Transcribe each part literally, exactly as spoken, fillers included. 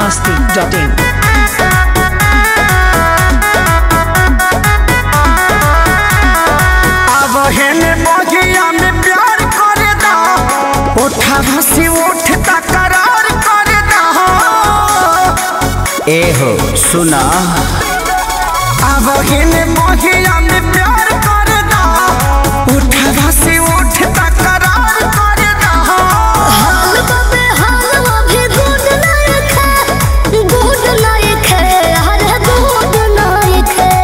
मस्ती dot इन। अब हेने बगिया में प्यार करे दा, उठा हंसी उठता करार करे दा। ए हो सुना, अब हेने बगिया में प्यार करे दा, उठा हंसी उठता करार करे दा। हाल बाबे हाल अभी गुड नाइक है, गुड नाइक है, हर गुड नाइक है।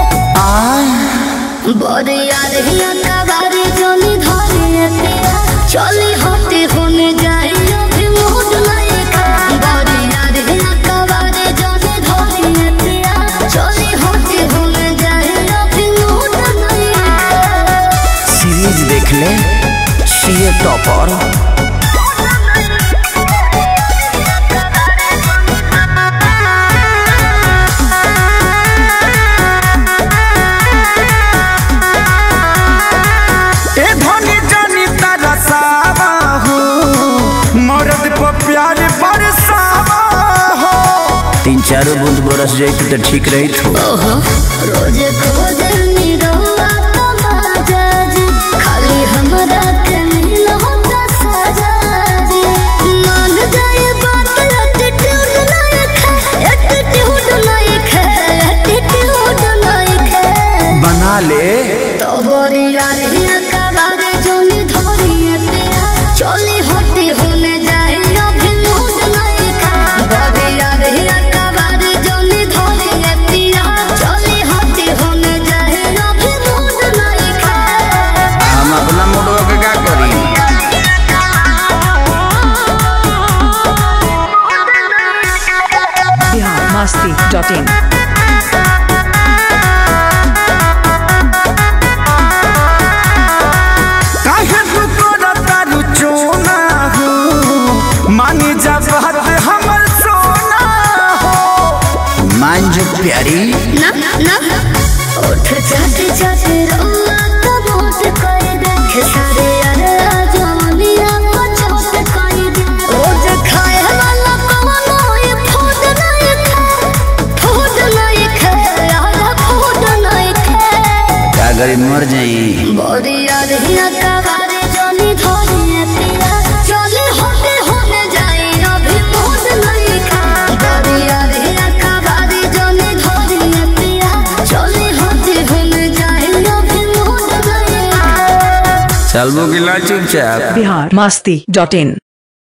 बड़े यार हिया कबारे जोनी धरे पिया, चली होते होने जाए अभी मूड नाइक है। बड़े यार हिया कबारे जोनी धरे पिया, चली होते होने जाए अभी मूड नाइक है। सीरीज देख ले सीए टॉपर। तीन चारों बूंद बरस जाए तो ठीक रही थो। रोज खोजे निरहुआ तमाजा जी, खाली हमरा के मिल होता सजा जी। मान जाए बात एटीट्यूड नाइक है, एटीट्यूड नाइक है, एटीट्यूड नाइक है। बना ले तो बड़ी यार हिया कबारे जोनी धोरी पिया, चली होती होने जाए अभी मूड नाइक है। बड़ी यार हिया कबारे जोनी धोरी पिया, चली होती होने जाए अभी मूड नाइक है। हम अपना मोड़वा के का करी। Bihar Masti dot in. मानी जा बात हमर सोना हो। मान जो प्यारी ना ना उठ जाते जाते रोआ तो मोट कर दे, सारे यार जवानिया को चोट कर दे। रोज खाए वाला कवनो ये फूड नाइक है, फूड नाइक है, यार फूड नाइक है। का गरी मर जाई। बड़ी यार हिया कबारे जोनी धोरी पिया, चली होते होने जाए अभी मूड नाइक है। बड़ी यार हिया कबारे जोनी धोरी पिया, चली होते होने जाए अभी मूड नाइक है। चलबो गिला चुपचाप। बिहार मस्ती डॉट इन।